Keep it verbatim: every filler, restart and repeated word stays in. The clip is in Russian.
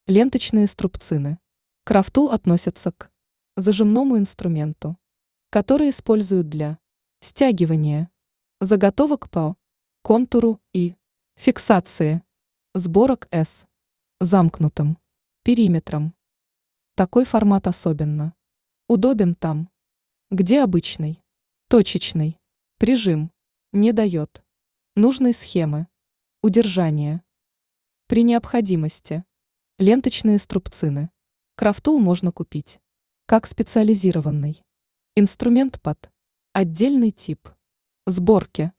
Ленточные струбцины. Крафтул относятся к зажимному инструменту, который используют для стягивания заготовок по контуру и фиксации сборок с замкнутым периметром. Такой формат особенно удобен там, где обычный точечный прижим не дает нужной схемы удержания. При необходимости ленточные струбцины крафтул можно купить как специализированный инструмент под отдельный тип сборки.